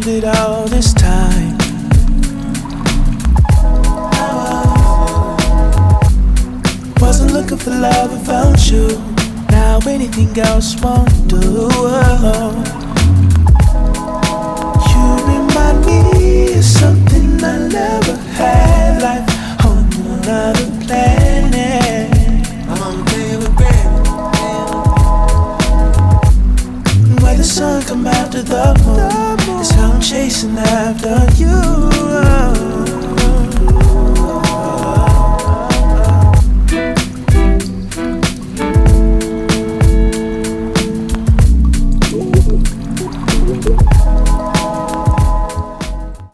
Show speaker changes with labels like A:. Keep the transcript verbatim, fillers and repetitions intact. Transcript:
A: it all this time. Wasn't looking for love, I found you. Now anything else won't do. You remind me of something I never had, like on another planet. I'm where the sun come after the moon, it's how I'm chasing after you.